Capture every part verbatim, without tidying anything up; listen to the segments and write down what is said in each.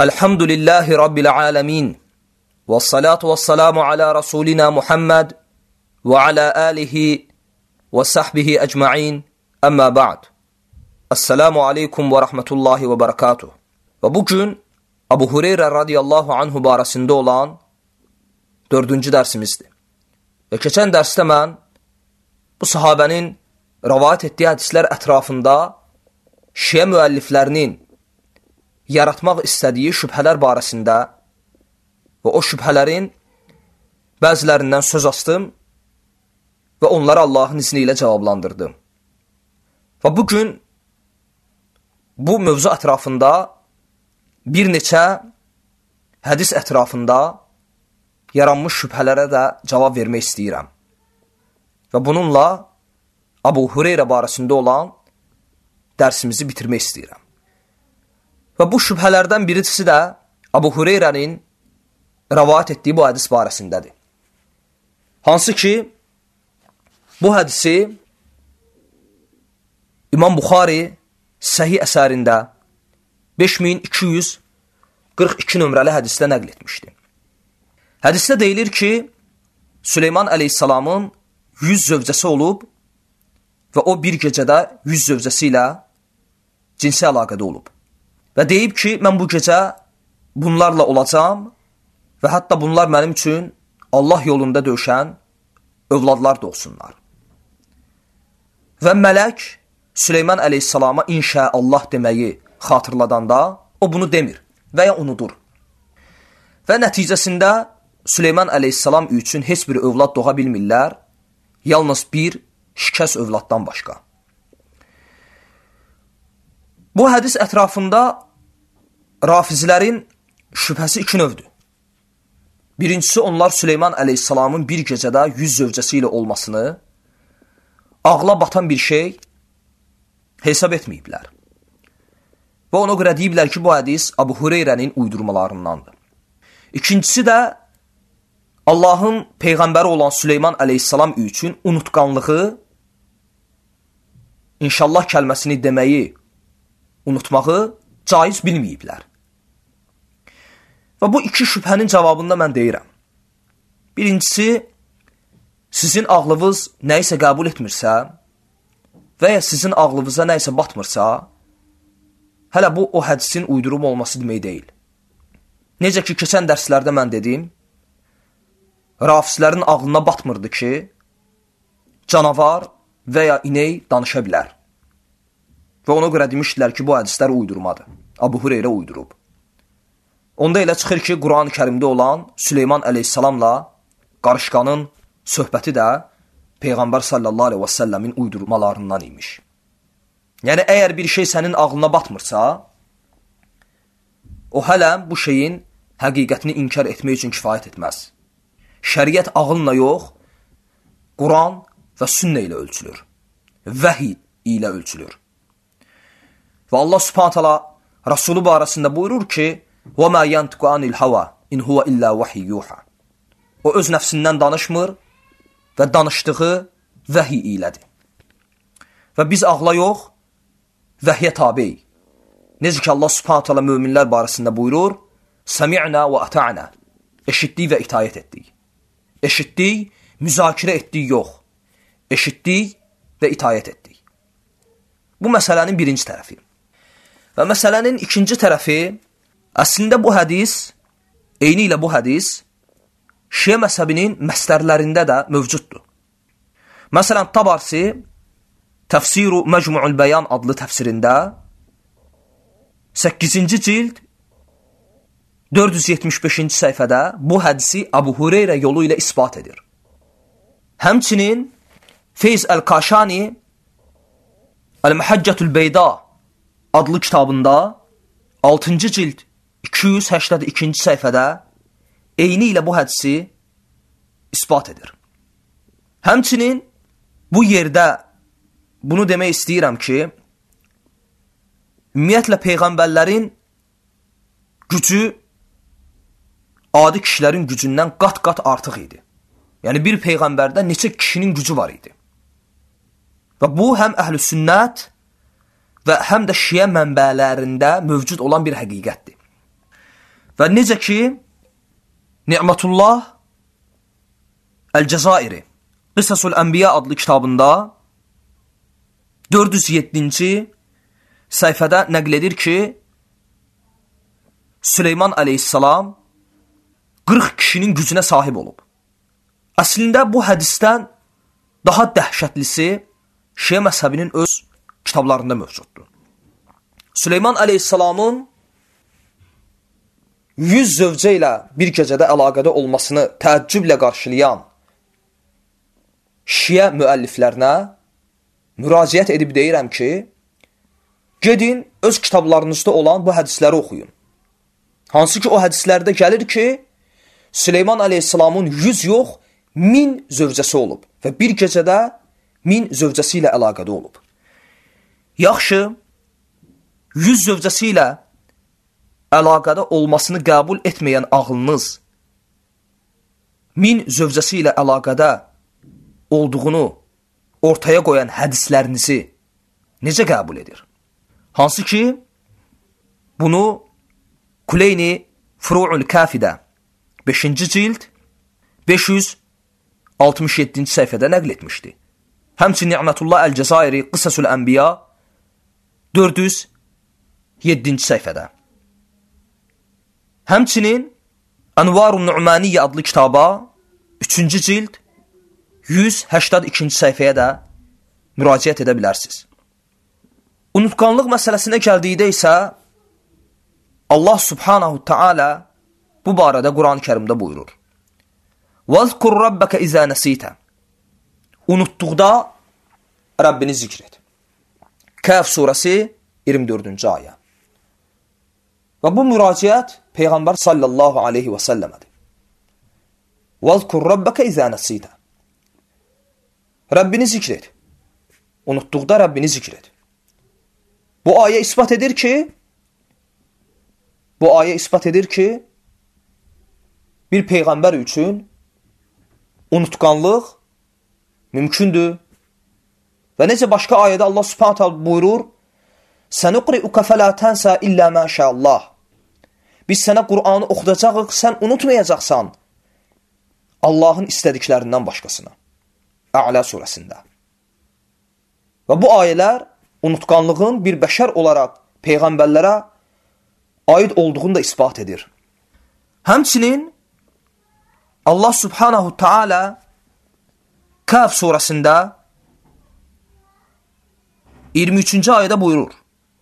Elhamdülillahi Rabbil alemin. Və salatu və salamu ala Rasulina Muhammed və ala alihi və sahbihi əcma'in. Əmmə ba'd. Esselamu aleykum və rahmetullahi və barakatuh. Və bugün Abu Hureyre radiyallahu anhu barəsində olan dördüncü dərsimizdir. Və keçən dərsdə mən bu sahabənin rəvayət etdiyi hədislər ətrafında şiə müəlliflərinin yaratmaq istədiyi şübhələr barəsində və o şübhələrin bəzilərindən söz açdım və onları Allahın izni ilə cavablandırdım. Və bugün bu mövzu ətrafında bir neçə hədis ətrafında yaranmış şübhələrə də cavab vermək istəyirəm. Və bununla Abu Hureyre barəsində olan dərsimizi bitirmək istəyirəm. Və bu şübhələrdən birisi də Abu Hureyre'nin rəvayət etdiyi bu hədis barəsindədir. Hansı ki, bu hədisi İmam Buxari Səhih əsərində beş min iki yüz qırx iki nömrəli hədisdə nəql etmişdir. Hədisdə deyilir ki, Süleyman əleyhissalamın yüz zövcəsi olub və o bir gecədə yüz zövcəsi ilə cinsi əlaqədə olub. Və deyib ki, mən bu gecə bunlarla olacam və hətta bunlar mənim üçün Allah yolunda döyüşən övladlar da olsunlar. Və mələk Süleyman əleyhissalama inşaallah deməyi xatırladanda o bunu demir və ya unudur. Və nəticəsində Süleyman əleyhissalam üçün heç bir övlad doğa bilmirlər, yalnız bir şikəs övladdan başqa. Bu hədis ətrafında rafizlərin şübhəsi iki növdür. Birincisi, onlar Süleyman əleyhissalamın bir gecədə yüz zövcəsi ilə olmasını ağla batan bir şey hesab etməyiblər. Və ona görə deyiblər ki, bu hədis Abu Hureyre'nin uydurmalarındandır. İkincisi də Allahın Peyğəmbəri olan Süleyman əleyhissalam üçün unutqanlığı, inşallah kəlməsini deməyi, unutmağı caiz bilməyiblər. Və bu iki şübhənin cavabında mən deyirəm. Birincisi, sizin ağlınız nəyisə qəbul etmirsə və ya sizin ağlınıza nəyisə batmırsa, hələ bu o hədisin uydurum olması demək deyil. Necə ki, keçən dərslərdə mən dedim, rafizlərin ağlına batmırdı ki, canavar və ya inək danışa bilər. Və ona görə demişdilər ki, bu hədislər uydurmadır. Abu Hureyre uydurub. Onda elə çıxır ki, Quran-ı Kərimdə olan Süleyman əleyhissalamla qarışqanın söhbəti də Peyğəmbər sallallahu aleyhi və səlləmin uydurmalarından imiş. Yəni, əgər bir şey sənin ağlına batmırsa, o hələ bu şeyin həqiqətini inkar etmək üçün kifayət etməz. Şəriət ağılla yox, Quran və sünnə ilə ölçülür. Vəhiy ilə ölçülür. Və Allah subhanət hala Rasulü barəsində buyurur ki, وَمَا يَنْتِقُ عَنِ الْحَوَى اِنْ هُوَ إِلَّا وَحِيْ يُوحَى. O öz nəfsindən danışmır və danışdığı vəhiy ilədir. Və biz ağla yox, vəhiyə tabeyik. Necə ki, Allah subhanət hala möminlər barəsində buyurur, سَمِعْنَا وَأَتَعْنَا. Eşitdik və itayət etdik. Eşitdik, müzakirə etdik yox. Eşitdik və itayət etdik. Bu məsələnin birinci tərəfi. Və məsələnin ikinci tərəfi, əslində bu hədis, eyni ilə bu hədis, şiə məzhəbinin məslərlərində də mövcuddur. Məsələn, Tabarsi, Təfsiru Məcmu'ul Bəyan adlı təfsirində, səkkizinci cild, dörd yüz yetmiş beşinci səhifədə bu hədisi Abu Hureyre yolu ilə isbat edir. Həmçinin Feyz Əl-Kaşani, Əl-Məhəccətül Beyda adlı kitabında altıncı cild iki yüz səksən ikinci səhifədə eyni ilə bu hədisi isbat edir. Həmçinin bu yerdə bunu demək istəyirəm ki, ümumiyyətlə Peyğəmbərlərin gücü adi kişilərin gücündən qat-qat artıq idi. Yəni bir Peyğəmbərdə neçə kişinin gücü var idi. Və bu həm əhl-i sünnət və həm də şiə mənbələrində mövcud olan bir həqiqətdir. Və necə ki, Ni'matullah Əl-Cəzairi Qısasul Ənbiya adlı kitabında dörd yüz yeddinci səhifədə nəql edir ki, Süleyman əleyhissalam qırx kişinin gücünə sahib olub. Əslində bu hədisdən daha dəhşətlisi Şiə məzhəbinin öz kitablarında mövcuddur. Süleyman əleyhissalamın yüz zövcə ilə bir gecədə əlaqədə olmasını təəccüblə qarşılayan Şiə müəlliflərinə müraciət edib deyirəm ki, gedin öz kitablarınızda olan bu hədisləri oxuyun. Hansı ki o hədislərdə gəlir ki, Süleyman əleyhissalamın yüz yox, min zövcəsi olub və bir gecədə min zövcəsi ilə əlaqədə olub. Yaxşı, yüz zövcəsi ilə əlaqədə olmasını qəbul etməyən ağlınız min zövcəsi ilə əlaqədə olduğunu ortaya qoyan hədislərinizi necə qəbul edir? Hansı ki, bunu Kuleyni Furu'ul Kafidə beşinci cild beş yüz altmış yeddinci səhifədə nəql etmişdi. Həmçinin Ni'matullah Əl-Cəzairi Qısasul Ənbiya dörd yüz yeddinci səhifədə. Həmçinin Ənvarun Nu'maniyyə adlı kitaba üçüncü cild yüz səksən ikinci səhifəyə də müraciət edə bilərsiniz. Unutqanlıq məsələsinə gəldikdə isə Allah subhanahu ta'ala bu barədə Quran-ı Kərimdə buyurur. وَذْكُرْ رَبَّكَ إِذَا نَسِيتَ Unutduqda Rəbbini zikr et. Kəhf surəsi iyirmi dördüncü ayə. Və bu müraciət Peyğəmbər sallallahu aleyhi və səlləmədir. وَذْكُرْ رَبَّكَ إِذَا نَسِيتَ Rəbbini zikr et. Unutduqda Rəbbini zikr et. Bu ayə ispat edir ki, bu ayə ispat edir ki, bir Peyğəmbər üçün unutqanlıq mümkündür. Və necə başqa ayədə Allah subhanahu ta'ala buyurur, Sənuqri'uka fələ tənsə illə məşəallah. Biz sənə Qur'anı oxudacaqıq, sən unutmayacaqsan Allahın istədiklərindən başqasına. Ə'lə surəsində. Və bu ayələr unutqanlığın bir bəşər olaraq Peyğəmbərlərə aid olduğunu da ispat edir. Həmçinin Allah subhanahu ta'ala Kəhf surəsində iyirmi üçüncü ayədə buyurur.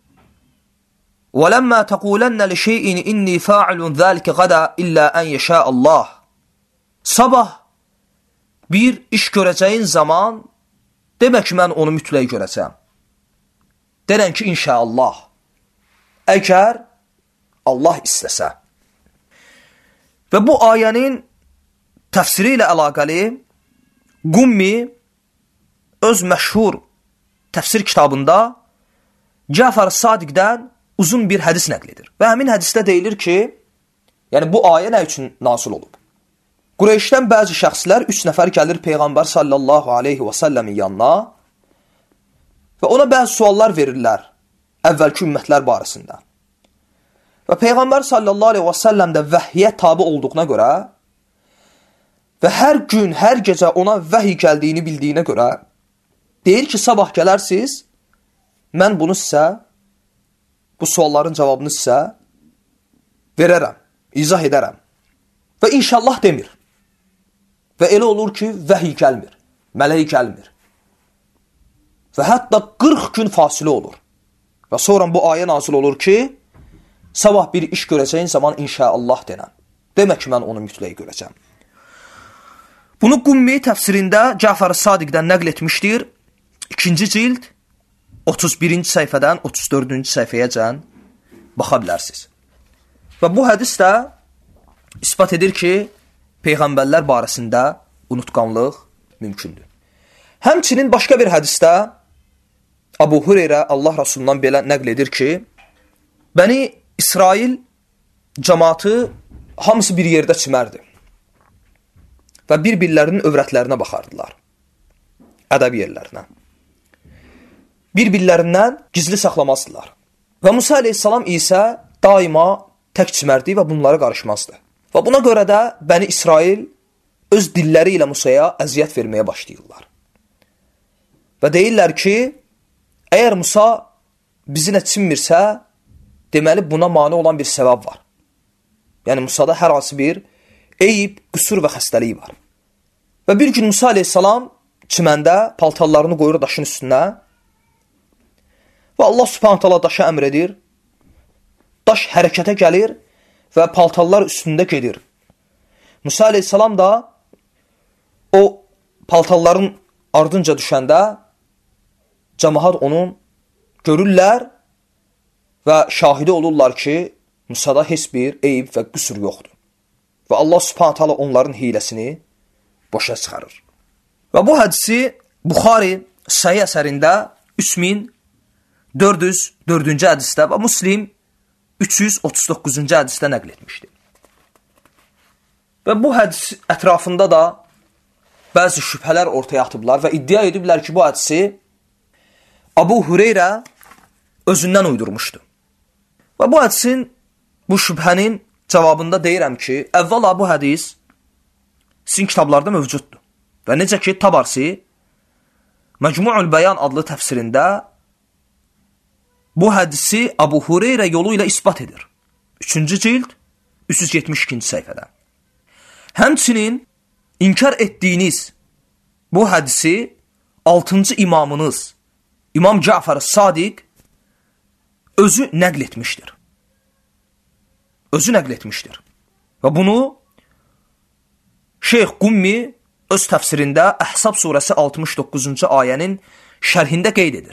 وَلَمَّا تَقُولَنَّ لِشَيْءٍ إِنِّي فَاعِلٌ ذَلِكَ غَدًا إِلَّا أَنْ يَشَاءَ اللَّهُ Sabah bir iş görəcəyin zaman demə ki, mən onu mütləq görəcəm. Denən ki, inşallah. Əgər Allah istəsə. Və bu ayənin təfsiri ilə əlaqəli Qummi öz məşhur təfsir kitabında Cəfər Sadiqdən uzun bir hədis nəql edir. Və həmin hədisdə deyilir ki, yəni bu ayə nə üçün nazil olub? Qureyşdən bəzi şəxslər, üç nəfər gəlir Peyğəmbər sallallahu aleyhi və səlləmin yanına və ona bəzi suallar verirlər əvvəlki ümmətlər barəsində. Və Peyğəmbər sallallahu aleyhi və səlləm də vəhiyyə tabi olduğuna görə və hər gün, hər gecə ona vəhiy gəldiyini bildiyinə görə deyir ki, sabah gələrsiz, mən bunu sizə, bu sualların cavabını sizə verərəm, izah edərəm. Və inşallah demir. Və elə olur ki, vəhiy gəlmir, mələk gəlmir. Və hətta qırx gün fasilə olur. Və sonra bu ayə nazil olur ki, sabah bir iş görəcəyin zaman inşallah denən. Demək ki, mən onu mütləq görəcəm. Bunu Qummi təfsirində Cəfər Sadiqdən nəql etmişdir. İkinci cild otuz birinci səhifədən otuz dördüncü səhifəyəcən baxa bilərsiniz. Və bu hədis də ispat edir ki, Peyğəmbərlər barəsində unutqanlıq mümkündür. Həmçinin başqa bir hədisdə Abu Hüreyrə Allah Rasulundan belə nəql edir ki, Bəni İsrail cəmaatı hamısı bir yerdə çimərdi və bir-birlərinin övrətlərinə baxardılar, ədəb yerlərinə. Bir-birlərindən gizli saxlamazdılar. Və Musa aleyhissalam isə daima tək çimərdi və bunlara qarışmazdı. Və buna görə də Bəni İsrail öz dilləri ilə Musaya əziyyət verməyə başlayırlar. Və deyirlər ki, əgər Musa bizinə çimmirsə, deməli buna mane olan bir səbəb var. Yəni Musada hər hansı bir eyib, qüsur və xəstəliyi var. Və bir gün Musa aleyhissalam çiməndə paltarlarını qoyur daşın üstünə və Allah subhanahu taala daşa əmr edir. Daş hərəkətə gəlir və paltarlar üstündə gedir. Musa aleyhissalam da o paltarların ardınca düşəndə cəmaat onun görürlər və şahidi olurlar ki, Musada heç bir eyib və qüsur yoxdur. Və Allah subhanahu taala onların hiləsini boşa çıxarır. Və bu hədisi Buxari Səhih əsərində üç min dörd yüz dördüncü hədisdə və Müslim üç yüz otuz doqquzuncu hədisdə nəql etmişdir. Və bu hədis ətrafında da bəzi şübhələr ortaya atıblar və iddia ediblər ki, bu hədisi Abu Hüreyrə özündən uydurmuşdu. Və bu hədisin, bu şübhənin cavabında deyirəm ki, əvvəla bu hədis sizin kitablarda mövcuddur. Və necə ki, Tabarsi Məcmu'ul Bəyan adlı təfsirində bu hədisi Abu Hüreyrə yolu ilə isbat edir. üçüncü cild üç yüz yetmiş ikinci səhifədə. Həmçinin inkar etdiyiniz bu hədisi altıncı imamınız İmam Cəfər Sadiq özü nəql etmişdir. Özü nəql etmişdir. Və bunu Şeyx Qummi öz təfsirində Əhzab surəsi altmış doqquzuncu ayənin şərhində qeyd edir.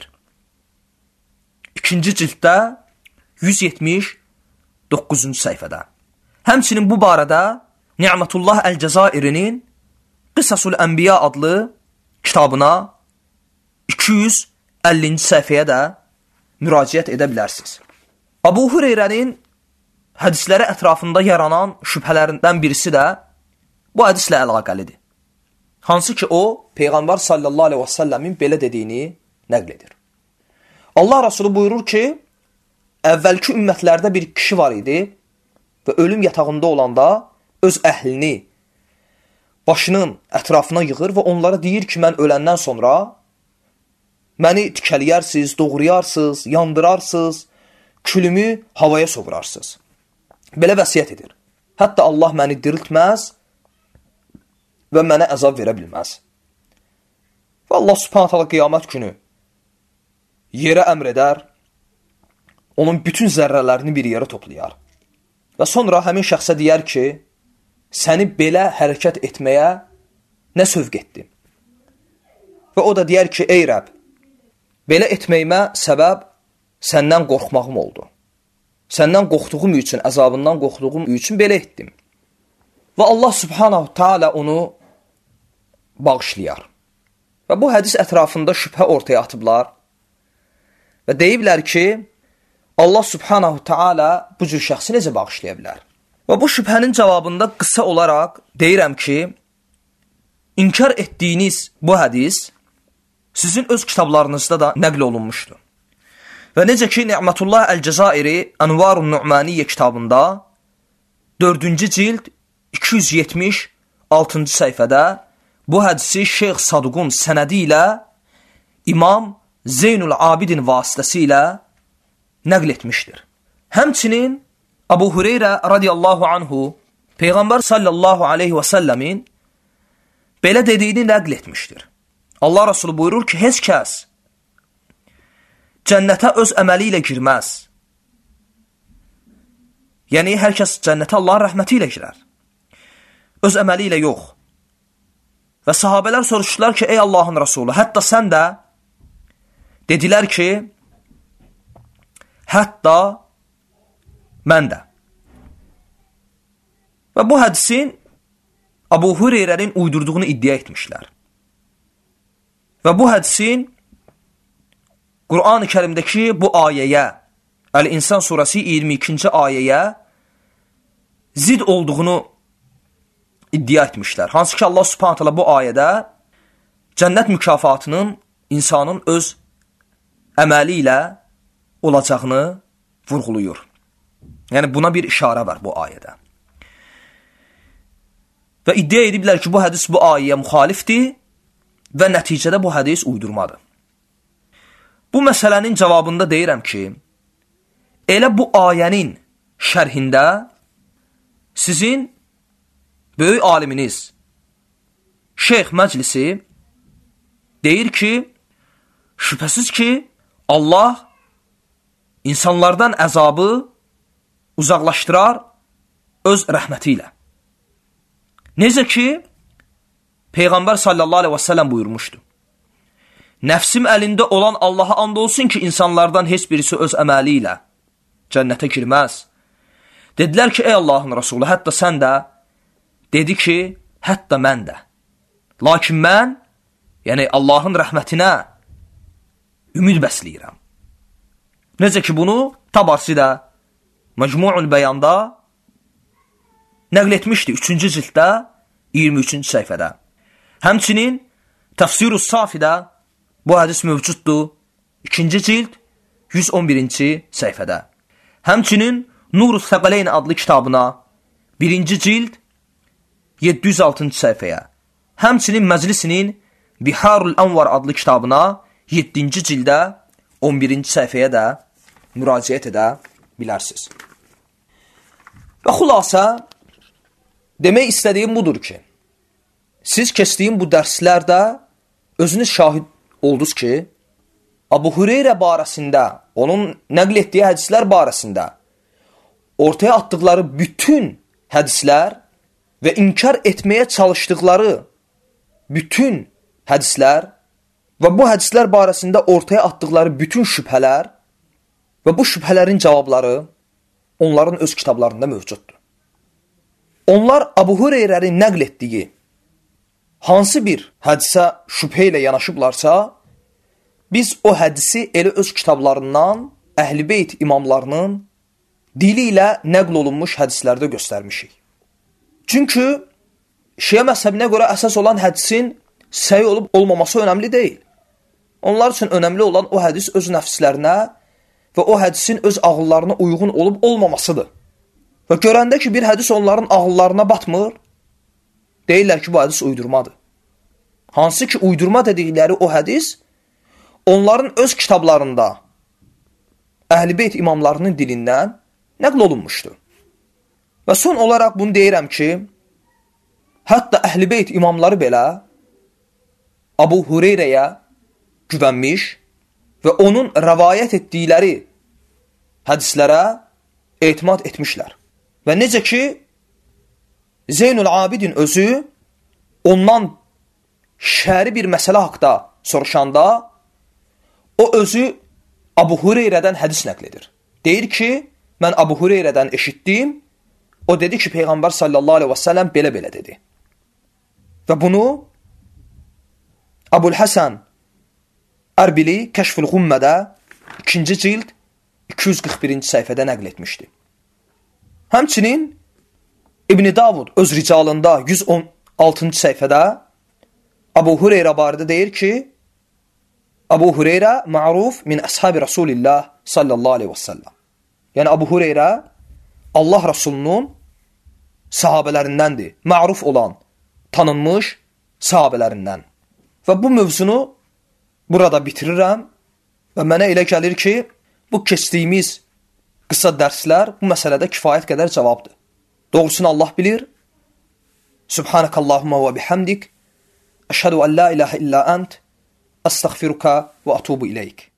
ikinci cilddə yüz yetmiş doqquzuncu səhifədə. Həmçinin bu barədə Ni'mətullah Əl-Cəzairinin Qısasul Ənbiya adlı kitabına iki yüz əllinci səhifəyə də müraciət edə bilərsiniz. Abu Hüreyrənin hədisləri ətrafında yaranan şübhələrindən birisi də bu hədislə əlaqəlidir. Hansı ki, o, Peyğəmbər sallallahu aleyhi və səlləmin belə dediyini nəql edir. Allah Rasulü buyurur ki, əvvəlki ümmətlərdə bir kişi var idi və ölüm yatağında olanda öz əhlini başının ətrafına yığır və onlara deyir ki, mən öləndən sonra məni tikəliyərsiniz, doğrayarsınız, yandırarsınız, külümü havaya sovurarsınız. Belə vəsiyyət edir. Hətta Allah məni diriltməz və mənə əzab verə bilməz. Və Allah subhanahu taala qiyamət günü yerə əmr edər, onun bütün zərrələrini bir yerə toplayar. Və sonra həmin şəxsə deyər ki, səni belə hərəkət etməyə nə sövq etdi? Və o da deyər ki, ey Rəbb, belə etməyimə səbəb səndən qorxmağım oldu. Səndən qorxduğum üçün, əzabından qorxduğum üçün belə etdim. Və Allah subhanahu taala onu bağışlayar. Və bu hədis ətrafında şübhə ortaya atıblar və deyiblər ki, Allah subhanahu taala bu cür şəxsi necə bağışlaya bilər? Və bu şübhənin cavabında qısa olaraq deyirəm ki, inkar etdiyiniz bu hədis sizin öz kitablarınızda da nəql olunmuşdur. Və necə ki, Ni'mətullah Əl-Cəzairi Ənvarun Nu'maniyyə kitabında dördüncü cild iki yüz yetmiş altıncı səhifədə bu hədisi Şeyx Saduqun sənədi ilə İmam Zeynul Abidin vasitəsilə nəql etmişdir. Həmçinin Abu Hüreyrə radiyallahu anhu Peyğəmbər sallallahu aleyhi və səlləmin belə dediyini nəql etmişdir. Allah Rasulü buyurur ki, heç kəs cənnətə öz əməli ilə girməz. Yəni, hər kəs cənnətə Allahın rəhməti ilə girər. Öz əməli ilə yox. Və sahabələr soruşdular ki, ey Allahın Rasulü, hətta sən də dedilər ki, hətta mən də. Və bu hədisin Abu Hüreyrənin uydurduğunu iddia etmişlər. Və bu hədisin Qur'an-ı Kərimdəki bu ayəyə, Əl-İnsan surəsi iyirmi ikinci ayəyə zid olduğunu iddia etmişlər. Hansı ki, Allah subhanahu taala bu ayədə cənnət mükafatının insanın öz əməli ilə olacağını vurğuluyur. Yəni buna bir işarə var bu ayədə. Və iddia ediblər ki, bu hədis bu ayəyə müxalifdir və nəticədə bu hədis uydurmadır. Bu məsələnin cavabında deyirəm ki, elə bu ayənin şərhində sizin böyük aliminiz Şeyx Məclisi deyir ki, şübhəsiz ki, Allah insanlardan əzabı uzaqlaşdırar öz rəhməti ilə. Necə ki, Peyğəmbər sallallahu aleyhi və səlləm buyurmuşdu. Nəfsim əlində olan Allaha and olsun ki, insanlardan heç birisi öz əməli ilə cənnətə girməz. Dedilər ki, ey Allahın Rasulü, hətta sən də, dedi ki, hətta mən də. Lakin mən, yəni Allahın rəhmətinə ümid bəsləyirəm. Necə ki, bunu Tabarsi də Məcmu'ul Bəyanda nəql etmişdi üçüncü cilddə iyirmi üçüncü səhifədə. Həmçinin Təfsirus Safidə bu hədis mövcuddur ikinci cild yüz on birinci səhifədə. Həmçinin Nurus Səqaleyn adlı kitabına birinci cild yeddi yüz altıncı səhifəyə. Həmçinin Məclisinin Biharul Anvar adlı kitabına yeddinci cildə on birinci səhifəyə də müraciət edə bilərsiniz. Və xülasə, demək istədiyim budur ki, siz keçdiyim bu dərslərdə özünüz şahid oldunuz ki, Abu Hüreyrə barəsində, onun nəql etdiyi hədislər barəsində ortaya atdıqları bütün hədislər və inkar etməyə çalışdıqları bütün hədislər və bu hədislər barəsində ortaya atdıqları bütün şübhələr və bu şübhələrin cavabları onların öz kitablarında mövcuddur. Onlar Abu Hüreyrənin nəql etdiyi hansı bir hədisə şübhə ilə yanaşıblarsa, biz o hədisi elə öz kitablarından Əhl-i Beyt imamlarının dili ilə nəql olunmuş hədislərdə göstərmişik. Çünki Şiə məzhəbinə görə əsas olan hədisin səhi olub olmaması önəmli deyil. Onlar üçün önəmli olan o hədis öz nəfslərinə və o hədisin öz ağıllarına uyğun olub olmamasıdır. Və görəndə ki, bir hədis onların ağıllarına batmır, deyirlər ki, bu hədis uydurmadır. Hansı ki, uydurma dedikləri o hədis onların öz kitablarında Əhl-i Beyt imamlarının dilindən nəql olunmuşdur. Və son olaraq bunu deyirəm ki, hətta Əhl-i Beyt imamları belə Abu Hüreyrəyə güvənmiş və onun rəvayət etdikləri hədislərə etimad etmişlər. Və necə ki, Zeynul Abidin özü ondan şəri bir məsələ haqda soruşanda, o özü Abu Hüreyrədən hədis nəql edir. Deyir ki, mən Abu Hüreyrədən eşitdim, o dedi ki, Peyğəmbər sallallahu aleyhi və səlləm belə-belə dedi. Və bunu Abul Həsən Ərbili Kəşfül Qummədə ikinci cild iki yüz qırx birinci səhifədə nəql etmişdi. Həmçinin İbn Davud öz ricalında yüz on altıncı səhifədə Abu Hüreyrə barədə deyir ki, Abu Hüreyrə ma'ruf min əshabi Rasulillah sallallahu aleyhi və səlləm. Yəni Abu Hüreyrə Allah Rasulunun sahabələrindəndir, ma'ruf olan, tanınmış sahabələrindən. Və bu mövzunu burada bitirirəm və mənə elə gəlir ki, bu keçdiyimiz qısa dərslər bu məsələdə kifayət qədər cavabdır. Doğrusunu Allah bilir. Subhanakallahumma və bihamdik. Əşhədu ən la ilahə illə ənt. Əstəğfiruka və atubu iləyik.